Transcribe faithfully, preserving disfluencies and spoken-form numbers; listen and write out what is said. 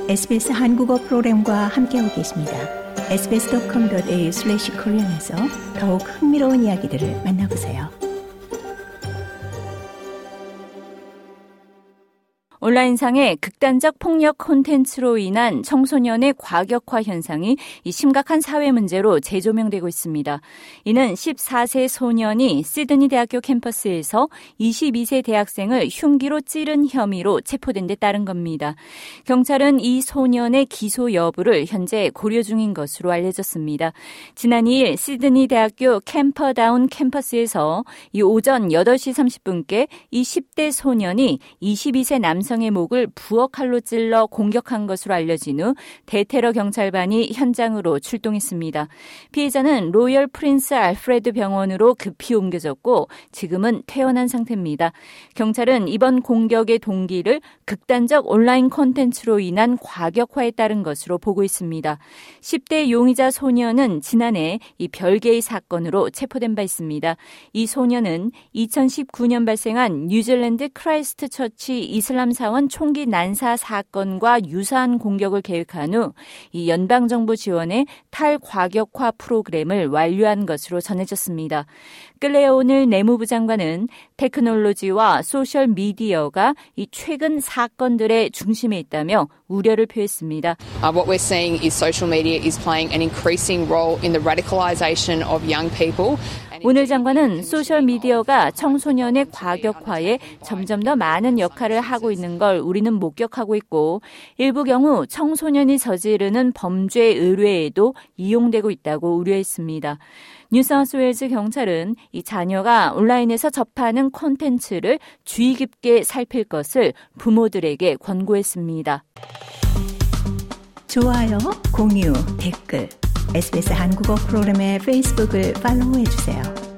에스비에스 한국어 프로그램과 함께하고 계십니다. 에스비에스 닷컴 닷 에이유 슬래시 코리안에서 더욱 흥미로운 이야기들을 만나보세요. 온라인상의 극단적 폭력 콘텐츠로 인한 청소년의 과격화 현상이 이 심각한 사회 문제로 재조명되고 있습니다. 이는 십사 세 소년이 시드니 대학교 캠퍼스에서 이십이 세 대학생을 흉기로 찌른 혐의로 체포된 데 따른 겁니다. 경찰은 이 소년의 기소 여부를 현재 고려 중인 것으로 알려졌습니다. 지난 이 일 시드니 대학교 캠퍼다운 캠퍼스에서 이 오전 여덟 시 삼십 분께 이 십 대 소년이 이십이 세 남성 의 목을 부엌칼로 찔러 공격한 것으로 알려진 후 대테러 경찰반이 현장으로 출동했습니다. 피해자는 로열 프린스 알프레드 병원으로 급히 옮겨졌고 지금은 퇴원한 상태입니다. 경찰은 이번 공격의 동기를 극단적 온라인 콘텐츠로 인한 과격화에 따른 것으로 보고 있습니다. 십 대 용의자 소년은 지난해 이 별개의 사건으로 체포된 바 있습니다. 이 소년은 이천십구 년 발생한 뉴질랜드 크라이스트 처치 이슬람 사원 총기 난사 사건과 유사한 공격을 계획한 후 이 연방정부 지원의 탈과격화 프로그램을 완료한 것으로 전해졌습니다. 클레어 오닐 내무부 장관은 테크놀로지와 소셜미디어가 이 최근 사건들의 중심에 있다며 우려를 표했습니다. Uh, what we're seeing is social media is playing an increasing role in the radicalization of young people. 오늘 장관은 소셜미디어가 청소년의 과격화에 점점 더 많은 역할을 하고 있는 걸 우리는 목격하고 있고 일부 경우 청소년이 저지르는 범죄 의뢰에도 이용되고 있다고 우려했습니다. 뉴사우스웨일즈 경찰은 이 자녀가 온라인에서 접하는 콘텐츠를 주의 깊게 살필 것을 부모들에게 권고했습니다. 좋아요, 공유, 댓글, 에스비에스 한국어 프로그램의 페이스북을 팔로우해주세요.